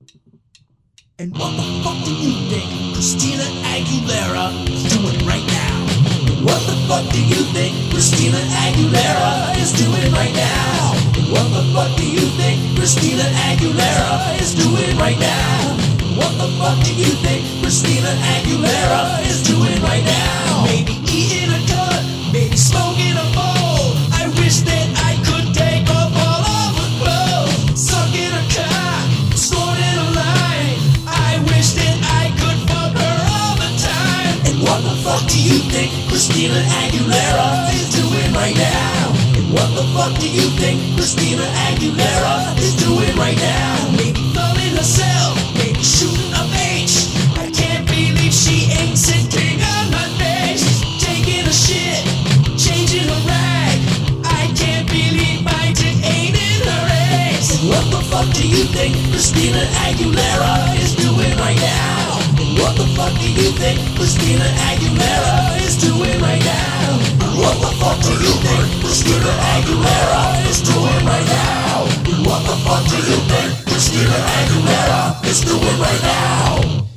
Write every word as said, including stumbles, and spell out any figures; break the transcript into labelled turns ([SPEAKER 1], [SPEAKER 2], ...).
[SPEAKER 1] And what the fuck do you think Christina Aguilera is doing right now? And what the fuck do you think Christina Aguilera is doing right now? And what the fuck do you think Christina Aguilera is doing right now? And what the fuck do you think Christina Aguilera is doing right now? Maybe eating a cut, maybe smoking a bowl. I wish that I could take off all of her clothes, sucking a cock, snorting a line. I wish that I could fuck her all the time. And what the fuck do you think Christina Aguilera is doing right now? And what the fuck do you think Christina Aguilera is doing right now? Maybe thumbing herself, maybe shooting a H. I can't believe she ain't sitting on my face. Taking a shit, changing a rag. I can't believe my dick ain't in her ass. And what the fuck do you think Christina Aguilera is doing right now? And what the fuck do you think Christina Aguilera is doing right now? And what the fuck do you think Christina Aguilera is doing right now? And what the fuck do you think Christina Aguilera is doing right now?